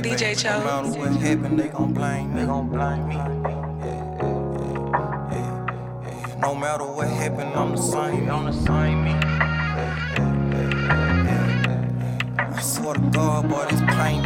DJ Cho. No matter what happened, they gon' blame me. No matter what happened, I'm the same. I swear to God, boy, this pain.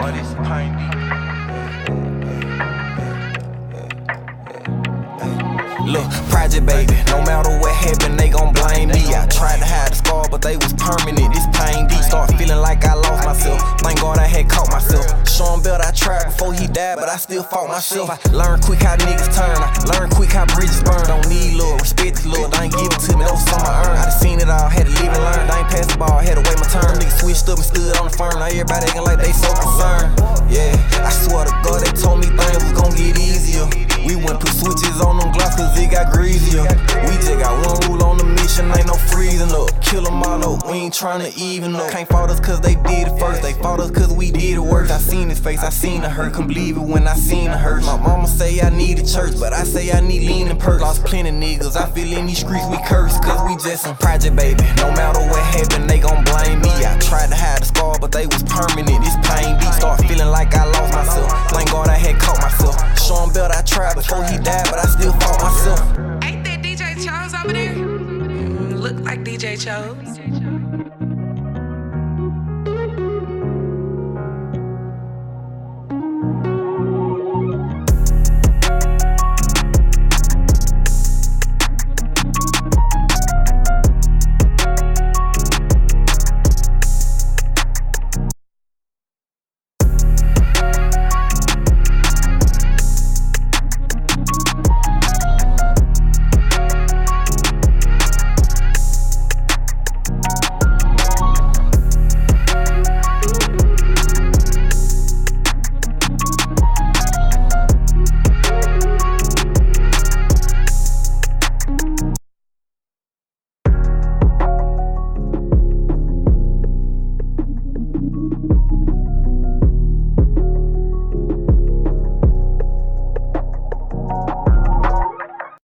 Look, project baby, no matter what happened, they gon' blame me. I tried to hide the scar, but they was permanent. This pain deep, start feeling like I lost myself. Thank God I had caught myself. Sean Belt, I tried before he died, but I still fought myself. I learned quick how niggas turn, I learned quick how bridges burn. Don't need love, respect this love, they ain't give it to me, that was something I earned. I done seen it all, had to live and learn. They ain't passed the ball, had to wait my turn. Niggas switched up and stood on the firm, now everybody acting like they so concerned. Yeah, I swear to God, they told me things was gon' get easier. We went put switches on them glass cause it got greasier. We just got one rule on the mission, ain't no freezing up. Kill them all up, we ain't tryna even up. Can't fault us cause they did it first, they fought us cause we did it worse. I seen his face, I seen the hurt, couldn't believe it when I seen the hurt. My mama say I need a church, but I say I need lean and perks. Lost plenty niggas, I feel in these streets we curse cause we just some project baby. No matter what happened, they gon' blame me. I tried to hide the scar, but they was permanent. This pain deep, start feeling like I lost myself. Thank God I had caught myself. Sean Belt, I tried before he died, but I still fought myself. Ain't that DJ Cho's over there? Look like DJ Cho's.